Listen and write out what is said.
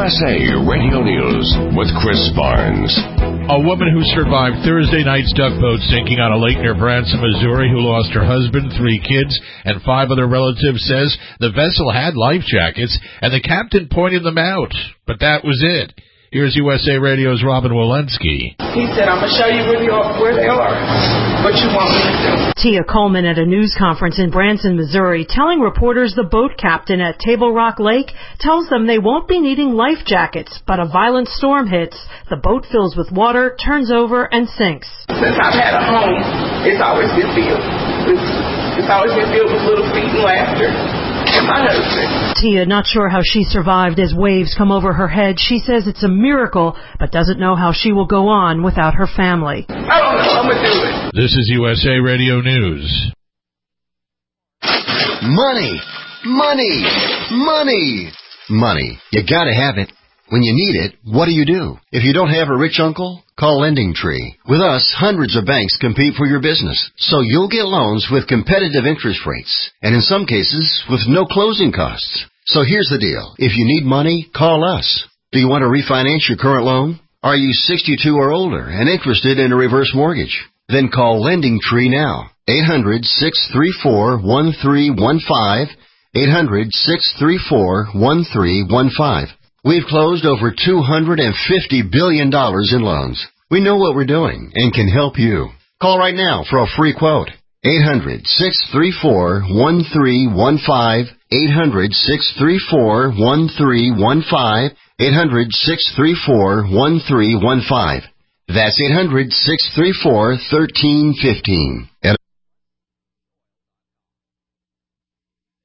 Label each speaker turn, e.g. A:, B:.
A: USA Radio News with Chris Barnes.
B: A woman who survived Thursday night's tugboat sinking on a lake near Branson, Missouri, who lost her husband, 3 kids, and 5 other relatives, says the vessel had life jackets and the captain pointed them out. But that was it. Here's USA Radio's Robin Walensky.
C: He said, I'm going to show you where they are, what you want me to do.
D: Tia Coleman at a news conference in Branson, Missouri, telling reporters the boat captain at Table Rock Lake tells them they won't be needing life jackets, but a violent storm hits, the boat fills with water, turns over, and sinks.
C: Since I've had a home, it's always been filled. It's always been filled with little feet and laughter. And my husband.
D: Tia not sure how she survived as waves come over her head. She says it's a miracle, but doesn't know how she will go on without her family.
C: I don't know. I'm going to do it.
B: This is USA Radio News.
E: Money. Money. Money. Money. You gotta have it. When you need it, what do? If you don't have a rich uncle, call LendingTree. With us, hundreds of banks compete for your business, so you'll get loans with competitive interest rates, and in some cases, with no closing costs. So here's the deal. If you need money, call us. Do you want to refinance your current loan? Are you 62 or older and interested in a reverse mortgage? Then call LendingTree now. 800-634-1315. 800-634-1315. We've closed over $250 billion in loans. We know what we're doing and can help you. Call right now for a free quote. 800-634-1315. 800-634-1315. 800-634-1315. That's 800-634-1315.